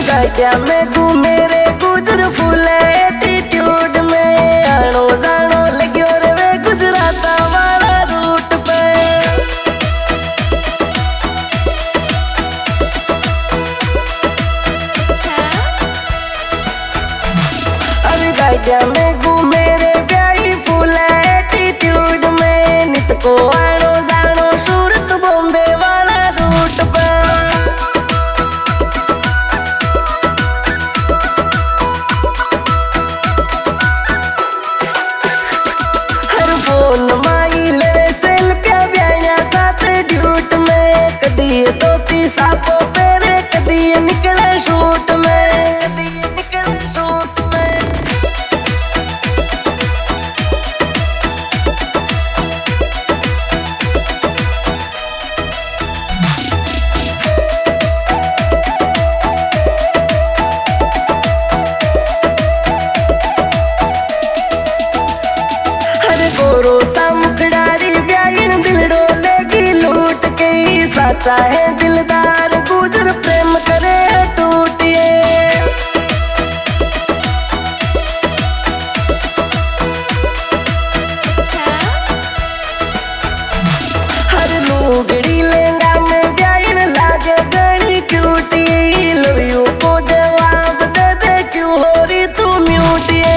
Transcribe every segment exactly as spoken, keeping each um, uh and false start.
गाड़िया में घूमे रे गुजर फूले एटीट्यूड में आनो जानो लग्यो रे वे गुजरात वाला रूट पे। अरे गाड़िया में घूमे रे ब्याई फूले एटीट्यूड में नित को आनो जानो सूरत बॉम्बे वाला रूट पे। फोन माई ले सेल्फिया ब्याया साथ ड्यूट में कदी धोती सापो पेरे कदी निकले शूट में कदी निकले शूट में। गोरो सा मुखड़ारी ब्याइन दिलड़ो लेगी लूट के साचा है दिलदार गुजर प्रेम करे टूटिए। हर लूगड़ी लेंगा में ब्याइन लागे गई क्यूटी लव यू को जवाब दे दे क्यों हो रही तू म्यूटिए।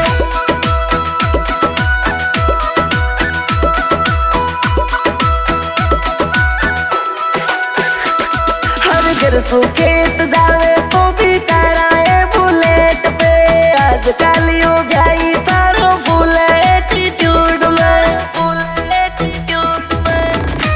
घर सुखेत जावे तो भी कराए बुलेट पे आज कालियो भाई तारो फुल एटीट्यूड में फुल एटीट्यूड में।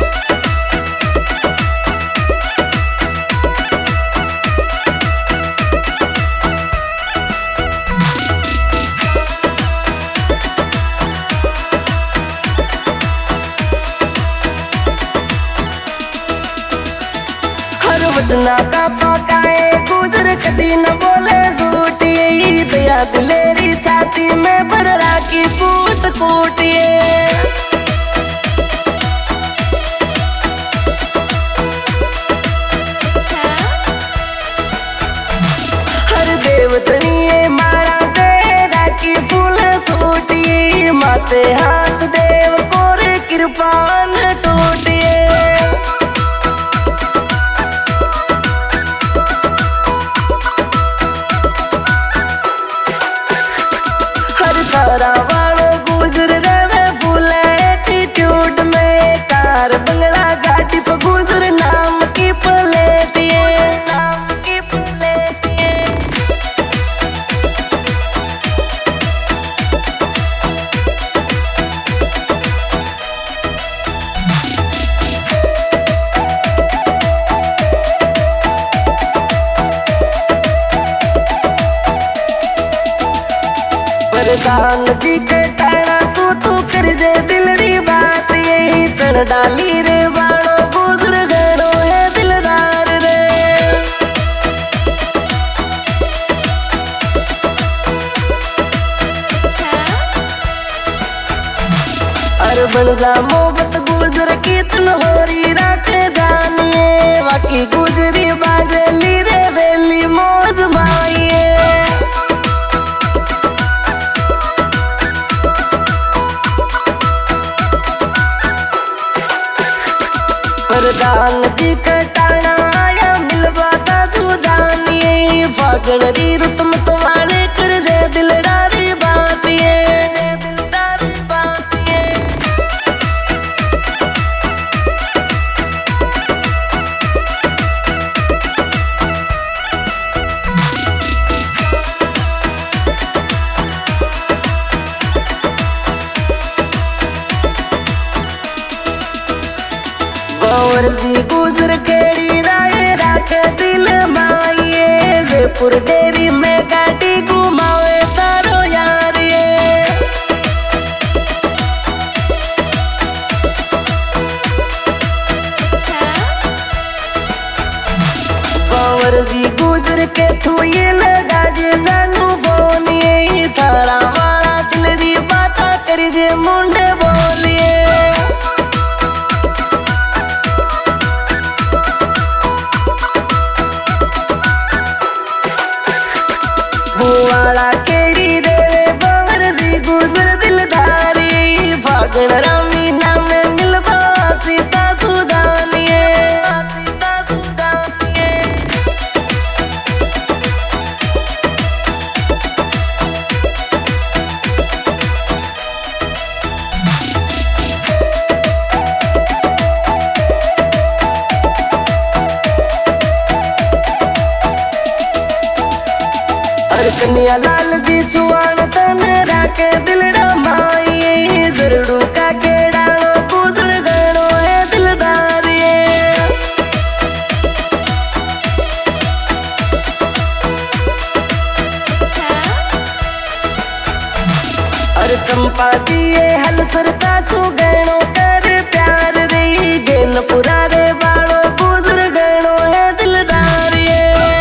हर वजना का पकाए गुजर कदी न बोले झूठी दया दिलेरी छाती में बररा की कूट कूटिए। हर देवतनी मारा तेरा की फूल सूटिए माते हाथ देव कोर कृपान टूटिए। तारा वालो गुजर रहे फूल एटीट्यूड में कार बंगला गाड़ी पर गुजर नाम की प्लेटिए नाम की प्लेटिए। प्रधान जी के टाणा सू तू कर दे दिलरी बात यही चढ़ डाली रे बाड़ो गुजर गड़ो है दिलदार रे। अरे बन जा मोहब्बत गुजर कितन होरी राखे जानिए बाकी गुजरी बाजेली रे बेली मौज माइए। प्रधान जी का टाणा आया मिलवा था सुदानिए फागण री रुतम तुम्हारे कर दे दिलदारी बातिए दिलदारी बातिए। बावरसी गुजर केड़ी राय राखे दिल माइए जयपुर डेरी में गाड़ी घुमावे तारो यार ये। बावरसी गुजर के तू ये लगा जे जानू फोन ये थारा वाला दिलरी बाता कर जे मुंडे बोलिए। कन्या लाल जी छुआन तने राके दिलड़ा माई जरड़ू का केड़ानो गुजर गणो है दिलदारिये। अरे चंपा दिए हल सरता सु गणो कर प्यार रे गेन पुरा रे बाड़ो गुजर गणो है दिलदारिये।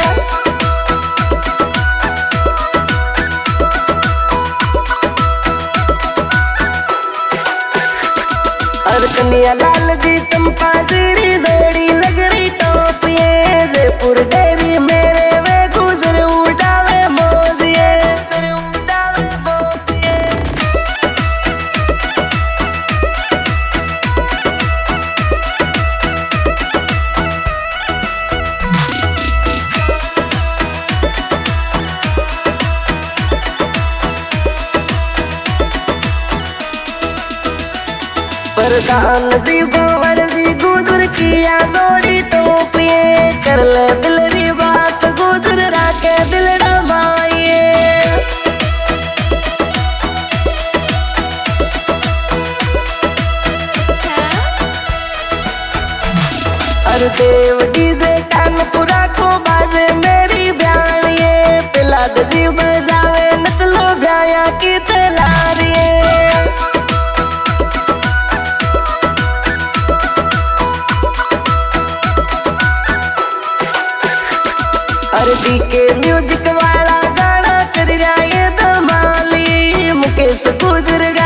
कन्या लाल जी चंपा जी जोड़ी लग रही टोपिए जयपुर डेरी मेरे वे गुजर उड़ावे मोजिए उड़ावे मोजिए। प्रधान जी गोवर जी गुजर किया जोड़ी टोपिए कर ले दिल री बात गुजर राके दिलड़ा माइए। अरे देव डीजे कानपुरा को बाजे मेरी ब्याणिए पिला जी बजावे नचलो ब्याया की तलारिए। अरे डीके म्यूजिक वाला गाना कर रहा ये धमाली मुकेश गुजर